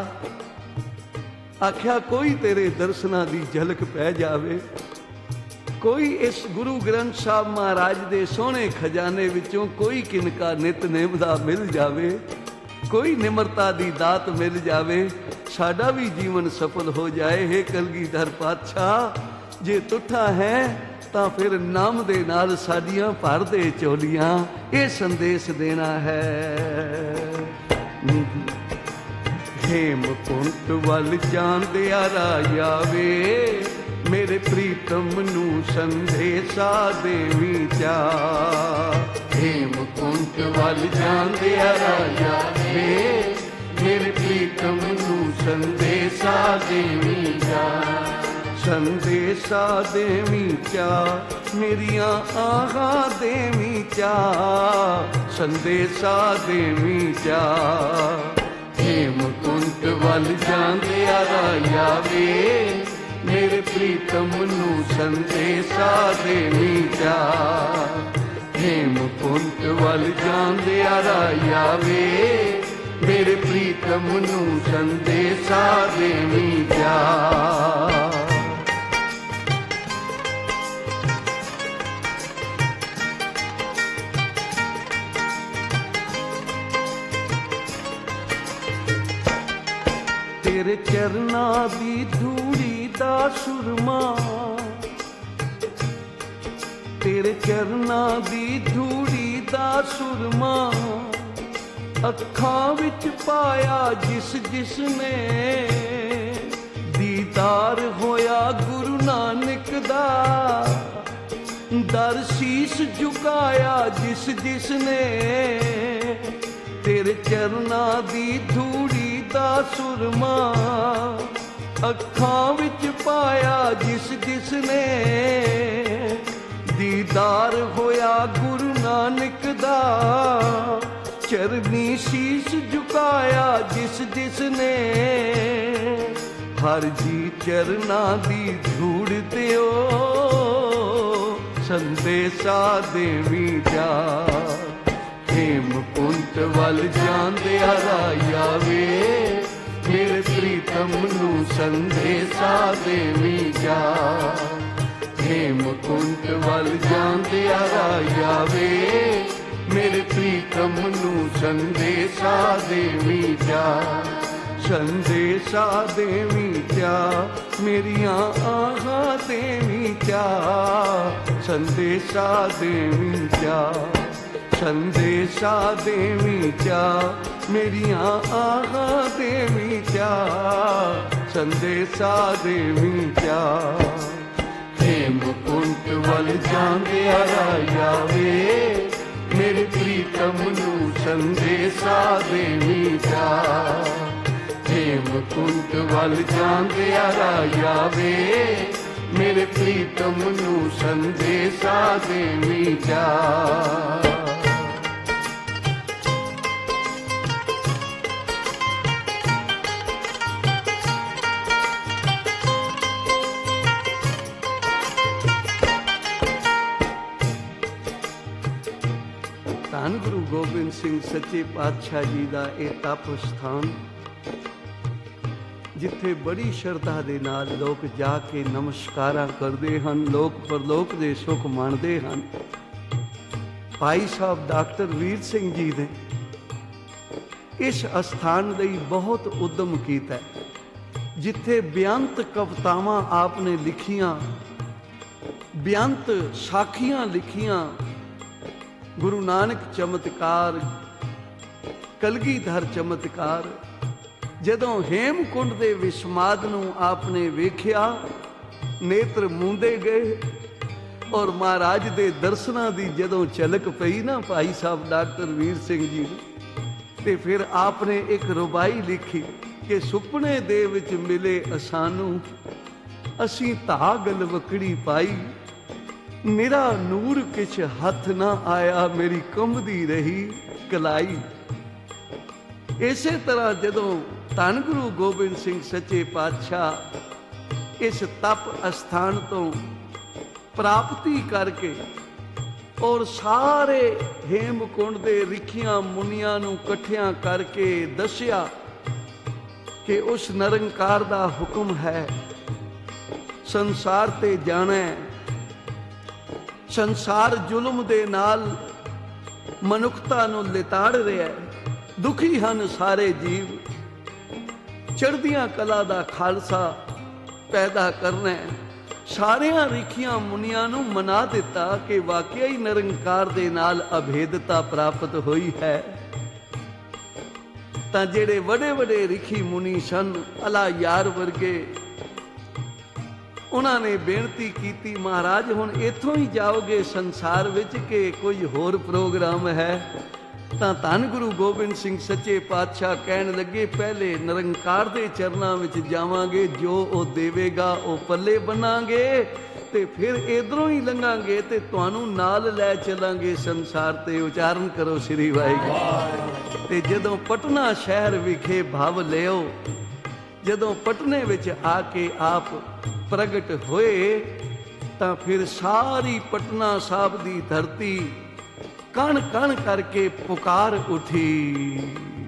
ਆਖਿਆ ਕੋਈ ਤੇਰੇ ਦਰਸ਼ਨਾਂ ਦੀ ਝਲਕ ਪੈ ਜਾਵੇ, ਕੋਈ ਇਸ ਗੁਰੂ ਗ੍ਰੰਥ ਸਾਹਿਬ ਮਹਾਰਾਜ ਦੇ ਸੋਹਣੇ ਖਜ਼ਾਨੇ ਵਿੱਚੋਂ ਕੋਈ ਕਿਨਕਾ ਨਿਤਨੇਮ ਦਾ ਮਿਲ ਜਾਵੇ, ਕੋਈ ਨਿਮਰਤਾ ਦੀ ਦਾਤ ਮਿਲ ਜਾਵੇ, ਸਾਡਾ ਵੀ ਜੀਵਨ ਸਫਲ ਹੋ ਜਾਏ। ਹੈ ਕਲਗੀਧਰ ਪਾਤਸ਼ਾਹ, ਜੇ ਤੁਠਾ ਹੈ ਤਾਂ ਫਿਰ ਨਾਮ ਦੇ ਨਾਲ ਸਾਡੀਆਂ ਭਰ ਦੇ ਝੋਲੀਆਂ। ਇਹ ਸੰਦੇਸ਼ ਦੇਣਾ ਹੈ। ਹੇਮਕੁੰਟ ਵੱਲ ਜਾਂਦਿਆ ਰਾਇਆ ਵੇ, ਮੇਰੇ ਪ੍ਰੀਤਮ ਨੂੰ ਸੰਦੇਸ਼ਾ ਦੇਵੀ ਜਾ। ਹੇਮਕੁੰਟ ਵੱਲ ਜਾਂਦਿਆ ਰਾਇਆ ਵੇ, ਮੇਰੇ ਪ੍ਰੀਤਮ ਨੂੰ ਸੰਦੇਸ਼ਾ ਦੇਵੀ ਜਾ। ਸੰਦੇਸ਼ਾ ਦੇਵੀ ਚਾ, ਮੇਰੀਆਂ ਆਹਾਂ ਦੇਵੀ ਚਾ, ਸੰਦੇਸ਼ਾ ਦੇਵੀ ਚਾ। ਹੇਮਕੁੰਟ ਵੱਲ ਜਾਂਦਿਆ ਰਾਇਆ ਵੇ, ਮੇਰੇ ਪ੍ਰੀਤਮ ਨੂੰ ਸੰਦੇਸ਼ਾ ਦੇਵੀ ਜਾ। ਹੇਮਕੁੰਟ ਵੱਲ ਜਾਂਦਿਆ ਰਾਇਆ ਵੇ, ਮੇਰੇ ਪ੍ਰੀਤਮ ਨੂੰ ਸੰਦੇਸ਼ਾ ਦੇਵੀ ਜਾ। ਤੇਰੇ ਚਰਨਾਂ ਦੀ ਧੂੜੀ ਦਾ ਸੁਰਮਾ, ਤੇਰੇ ਚਰਨਾਂ ਦੀ ਧੂੜੀ ਦਾ ਸੁਰਮਾ, ਅੱਖਾਂ ਵਿੱਚ ਪਾਇਆ ਜਿਸ ਜਿਸ ਨੇ, ਦੀਦਾਰ ਹੋਇਆ ਗੁਰੂ ਨਾਨਕ ਦਾ, ਦਰ ਸੀਸ ਝੁਕਾਇਆ ਜਿਸ ਜਿਸ ਨੇ। ਤੇਰੇ ਚਰਨਾਂ ਦੀ ਧੂੜੀ ਦਾ ਸੁਰਮਾ, ਅੱਖਾਂ ਵਿੱਚ ਪਾਇਆ ਜਿਸ ਜਿਸ ਨੇ, ਦੀਦਾਰ ਹੋਇਆ ਗੁਰੂ ਨਾਨਕ ਦਾ, ਚਰਨੀ ਸੀਸ ਝੁਕਾਇਆ ਜਿਸ ਜਿਸ ਨੇ। ਹਰ ਜੀ ਚਰਨਾਂ ਦੀ ਧੂੜ ਦਿਓ, ਸੰਦੇਸ਼ਾ ਦੇਵੀ ਜਾ। ਹੇਮਕੁੰਟ ਵੱਲ ਜਾਂਦਿਆ ਰਾਇਆ ਵੇ, ਮੇਰੇ ਪ੍ਰੀਤਮ ਨੂੰ ਸੰਦੇਸ਼ਾ ਦੇਵੀ ਜਾ। ਹੇਮਕੁੰਟ ਵੱਲ ਜਾਂਦਿਆ ਰਾਇਆ ਵੇ, ਮੇਰੇ ਪ੍ਰੀਤਮ ਨੂੰ ਸੰਦੇਸ਼ਾ ਦੇਵੀ ਜਾ। ਸੰਦੇਸ਼ਾ ਦੇਵੀ ਜਾ, ਮੇਰੀਆਂ ਆਹਾਂ ਦੇਵੀ ਜਾ, ਸੰਦੇਸ਼ਾ ਦੇਵੀ ਜਾ। ਸੰਦੇਸ਼ਾ ਦੇਵੀ ਜਾ, ਮੇਰੀਆਂ ਆਹਾਂ ਦੇਵੀ ਜਾ, ਸੰਦੇਸ਼ਾ ਦੇਵੀ ਜਾ। ਹੇਮਕੁੰਟ ਵੱਲ ਜਾਂਦਿਆ ਰਾਇਆ ਵੇ, ਮੇਰੇ ਪ੍ਰੀਤਮ ਨੂੰ ਸੰਦੇਸ਼ਾ ਦੇਵੀ ਜਾ। ਹੇਮਕੁੰਟ ਵੱਲ ਜਾਂਦਿਆ ਰਾਇਆ ਵੇ, ਮੇਰੇ ਪ੍ਰੀਤਮ ਨੂੰ ਸੰਦੇਸ਼ਾ ਦੇਵੀ ਜਾ। ਧੰਨ ਗੁਰੂ ਗੋਬਿੰਦ ਸਿੰਘ ਸੱਚੇ ਪਾਤਸ਼ਾਹ ਜੀ ਦਾ ਇਹ ਤਪ ਸਥਾਨ ਜਿੱਥੇ ਬੜੀ ਸ਼ਰਧਾ ਦੇ ਨਾਲ ਲੋਕ ਜਾ ਕੇ ਨਮਸਕਾਰਾਂ ਕਰਦੇ ਹਨ, ਲੋਕ ਪਰਲੋਕ ਦੇ ਸੁੱਖ ਮਾਣਦੇ ਹਨ। ਭਾਈ ਸਾਹਿਬ ਡਾਕਟਰ ਵੀਰ ਸਿੰਘ ਜੀ ਨੇ ਇਸ ਅਸਥਾਨ ਲਈ ਬਹੁਤ ਉਦਮ ਕੀਤਾ, ਜਿੱਥੇ ਬੇਅੰਤ ਕਵਿਤਾਵਾਂ ਆਪ ਨੇ ਲਿਖੀਆਂ, ਬੇਅੰਤ ਸਾਖੀਆਂ ਲਿਖੀਆਂ। ਗੁਰੂ ਨਾਨਕ ਚਮਤਕਾਰ, ਕਲਗੀਧਰ ਚਮਤਕਾਰ। ਜਦੋਂ ਹੇਮਕੁੰਡ ਦੇ ਵਿਸਮਾਦ ਨੂੰ ਆਪ ਨੇ ਵੇਖਿਆ, ਨੇਤਰ ਮੂੰਦੇ ਗਏ ਔਰ ਮਹਾਰਾਜ ਦੇ ਦਰਸ਼ਨਾਂ ਦੀ ਜਦੋਂ ਝਲਕ ਪਈ ਨਾ ਭਾਈ ਸਾਹਿਬ ਡਾਕਟਰ ਵੀਰ ਸਿੰਘ ਜੀ ਨੂੰ, ਤੇ ਫਿਰ ਆਪ ਨੇ ਇੱਕ ਰੁਬਾਈ ਲਿਖੀ ਕਿ ਸੁਪਨੇ ਦੇ ਵਿੱਚ ਮਿਲੇ ਅਸਾਨੂੰ, ਅਸੀਂ ਧਾਗਲ ਵਕੜੀ ਪਾਈ, ਨਿਰਾ ਨੂਰ ਕਿਛ ਹੱਥ ਨਾ ਆਇਆ, ਮੇਰੀ ਕੰਬਦੀ ਰਹੀ ਕਲਾਈ। ਇਸੇ ਤਰ੍ਹਾਂ ਜਦੋਂ ਧੰਨ ਗੁਰੂ ਗੋਬਿੰਦ ਸਿੰਘ ਸੱਚੇ ਪਾਤਸ਼ਾਹ ਇਸ ਤਪ ਅਸਥਾਨ ਤੋਂ ਪ੍ਰਾਪਤੀ ਕਰਕੇ ਔਰ ਸਾਰੇ ਹੇਮਕੁੰਡ ਦੇ ਰਿਖੀਆਂ ਮੁਨੀਆਂ ਨੂੰ ਇਕੱਠਿਆਂ ਕਰਕੇ ਦੱਸਿਆ ਕਿ ਉਸ ਨਿਰੰਕਾਰ ਦਾ ਹੁਕਮ ਹੈ, ਸੰਸਾਰ ਤੇ ਜਾਣਾ। ਸੰਸਾਰ ਜ਼ੁਲਮ ਦੇ ਨਾਲ ਮਨੁੱਖਤਾ ਨੂੰ ਲਿਤਾੜ ਰਿਹਾ, ਦੁਖੀ ਹਨ ਸਾਰੇ ਜੀਵ, ਚੜ੍ਹਦੀਆਂ ਕਲਾ ਦਾ ਖਾਲਸਾ ਪੈਦਾ ਕਰਨਾ। ਸਾਰਿਆਂ ਰਿਖੀਆਂ ਮੁਨੀਆਂ ਨੂੰ ਮਨਾ ਦਿੱਤਾ ਕਿ ਵਾਕਿਆ ਹੀ ਨਿਰੰਕਾਰ ਦੇ ਨਾਲ ਅਭੇਦਤਾ ਪ੍ਰਾਪਤ ਹੋਈ ਹੈ। ਤਾਂ ਜਿਹੜੇ ਵੱਡੇ ਵੱਡੇ ਰਿਖੀ ਮੁਨੀ ਸਨ, ਅਲਾ ਯਾਰ ਵਰਗੇ, ਉਹਨਾਂ ਨੇ ਬੇਨਤੀ ਕੀਤੀ, ਮਹਾਰਾਜ ਹੁਣ ਇੱਥੋਂ ਹੀ ਜਾਓਗੇ ਸੰਸਾਰ ਵਿੱਚ ਕਿ ਕੋਈ ਹੋਰ ਪ੍ਰੋਗਰਾਮ ਹੈ? ਤਾਂ ਧੰਨ ਗੁਰੂ ਗੋਬਿੰਦ ਸਿੰਘ ਸੱਚੇ ਪਾਤਸ਼ਾਹ ਕਹਿਣ ਲੱਗੇ, ਪਹਿਲੇ ਨਿਰੰਕਾਰ ਦੇ ਚਰਨਾਂ ਵਿੱਚ ਜਾਵਾਂਗੇ, ਜੋ ਉਹ ਦੇਵੇਗਾ ਉਹ ਪੱਲੇ ਬੰਨਾਂਗੇ, ਤੇ ਫਿਰ ਇਧਰੋਂ ਹੀ ਲੰਘਾਂਗੇ ਤੇ ਤੁਹਾਨੂੰ ਨਾਲ ਲੈ ਚੱਲਾਂਗੇ ਸੰਸਾਰ ਤੇ। ਉਚਾਰਨ ਕਰੋ ਸ੍ਰੀ ਵਾਹਿਗੁਰੂ। ਤੇ ਜਦੋਂ ਪਟਨਾ ਸ਼ਹਿਰ ਵਿਖੇ ਭਵ ਲਿਓ, ਜਦੋਂ ਪਟਨੇ ਵਿੱਚ ਆ ਕੇ ਆਪ ਪ੍ਰਗਟ ਹੋਏ, ਤਾਂ ਫਿਰ ਸਾਰੀ ਪਟਨਾ ਸਾਹਿਬ ਦੀ ਧਰਤੀ ਕਣ ਕਣ ਕਰਕੇ ਪੁਕਾਰ ਉਠੀ।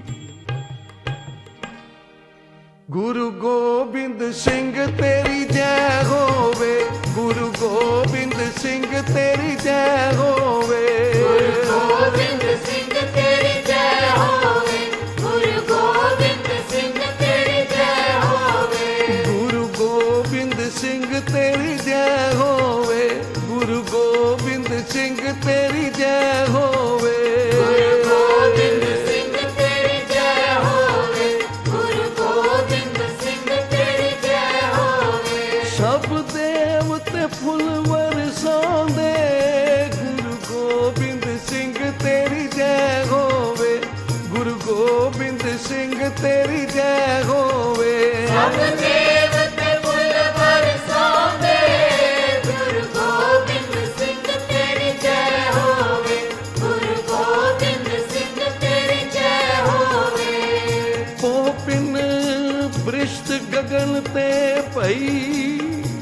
ਗੁਰੂ ਗੋਬਿੰਦ ਸਿੰਘ ਤੇਰੀ ਜੈ ਹੋਵੇ, ਗੁਰੂ ਗੋਬਿੰਦ ਸਿੰਘ ਤੇਰੀ ਜੈ ਹੋਵੇ, ਗੁਰੂ ਗੋਬਿੰਦ ਸਿੰਘ ਤੇਰੀ ਜੈ ਹੋਵੇ, ਗੁਰੂ ਗੋਬਿੰਦ ਸਿੰਘ ਤੇਰੀ ਜੈ ਹੋਵੇ, ਗੁਰੂ ਗੋਬਿੰਦ ਸਿੰਘ ਤੇਰੀ ਜੈ ਹੋਵੇ, ਗੁਰੂ ਗੋਬਿੰਦ ਸਿੰਘ ਤੇਰੀ ਜੈ ਹੋਵੇ, ਗੁਰੂ ਗੋਬਿੰਦ ਸਿੰਘ ਤੇਰੀ ਜੈ ਹੋਵੇ, ਗੁਰੂ ਗੋਬਿੰਦ ਸਿੰਘ ਤੇਰੀ ਜੈ ਹੋਵੇ। ਸਭ ਦੇਵਤੇ ਫੁੱਲ ਵਰਸਾਉਂਦੇ, ਗੁਰੂ ਗੋਬਿੰਦ ਸਿੰਘ ਤੇਰੀ ਜੈ ਹੋਵੇ, ਗੁਰੂ ਗੋਬਿੰਦ ਸਿੰਘ ਤੇਰੀ ਜੈ ਹੋਵੇ। ਸਭ ਦੇਵਤੇ ਫੁੱਲ ਵਰਸਾਉਂਦੇ, ਗੁਰੂ ਗੋਬਿੰਦ ਸਿੰਘ ਤੇਰੀ ਜੈ ਹੋਵੇ, ਗੁਰੂ ਗੋਬਿੰਦ ਸਿੰਘ ਤੇਰੀ ਜੈ ਹੋਵੇ। ਪੋਪਿਨ ਬ੍ਰਿਸ਼ਟ ਗਗਨ ਤੇ ਭਈ,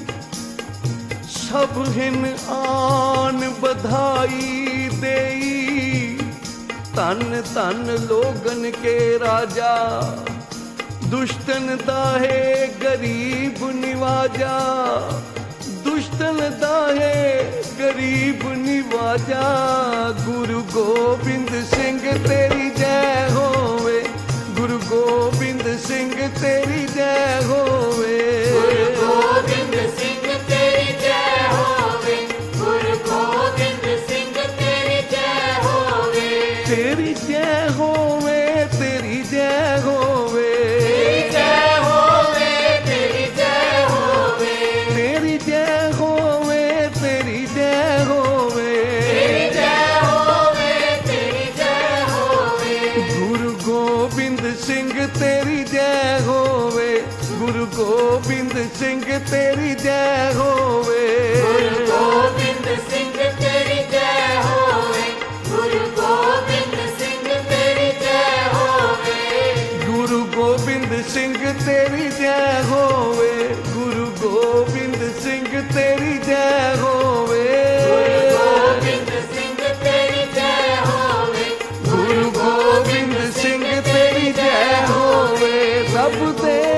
ਸਭ ਹਿਨ ਆਨ ਬਧਾਈ ਦੇਈ। ਧਨ ਧਨ ਲੋਗਨ ਕੇ ਰਾਜਾ, ਦੁਸ਼ਟਨ ਦਾਹੇ ਗਰੀਬ ਨਿਵਾਜਾ, ਦੁਸ਼ਟਨ ਦਾਹੇ ਗਰੀਬ ਨਿਵਾਜਾ। ਗੁਰੂ ਗੋਬਿੰਦ ਸਿੰਘ ਤੇਰੀ ਜੈ ਹੋਵੇ, ਗੁਰੂ ਗੋਬਿੰਦ ਸਿੰਘ ਤੇਰੀ ਜੈ ਹੋਵੇ, ਗੁਰੂ ਗੋਬਿੰਦ ਸਿੰਘ ਤੇਰੀ ਜੈ ਹੋਵੇ, ਗੁਰੂ ਗੋਬਿੰਦ ਸਿੰਘ ਤੇਰੀ ਜੈ ਹੋਵੇ। ਤੇਰੀ ਜੈ ਹੋਵੇ, ਤੇਰੀ ਜੈ ਹੋਵੇ, ਤੇਰੀ ਜੈ ਹੋਵੇ, ਤੇਰੀ ਜੈ ਹੋਵੇ, ਤੇਰੀ ਜੈ ਹੋਵੇ, ਤੇਰੀ ਜੈ ਹੋਵੇ, ਤੇਰੀ ਜੈ ਹੋਵੇ, ਤੇਰੀ ਜੈ ਹੋਵੇ। ਗੁਰੂ ਗੋਬਿੰਦ ਸਿੰਘ ਤੇਰੀ ਜੈ ਹੋਵੇ, ਗੁਰੂ ਗੋਬਿੰਦ ਸਿੰਘ ਤੇਰੀ ਜੈ ਹੋਵੇ, ਗੁਰੂ ਗੋਬਿੰਦ ਸਿੰਘ ਤੇਰੀ ਜੈ ਹੋਵੇ, ਗੁਰੂ ਗੋਬਿੰਦ ਸਿੰਘ ਤੇਰੀ ਜੈ ਹੋਵੇ। ਗੁਰੂ ਗੋਬਿੰਦ ਸਿੰਘ ਤੇਰੀ ਜੈ ਹੋਵੇ, ਗੁਰੂ ਗੋਬਿੰਦ ਸਿੰਘ ਤੇਰੀ ਜੈ ਹੋਵੇ, ਗੁਰੂ ਗੋਬਿੰਦ ਸਿੰਘ ਤੇਰੀ ਜੈ ਹੋਵੇ, ਗੁਰੂ ਗੋਬਿੰਦ ਸਿੰਘ ਤੇਰੀ ਜੈ ਹੋਵੇ। ਸਭ ਦੇ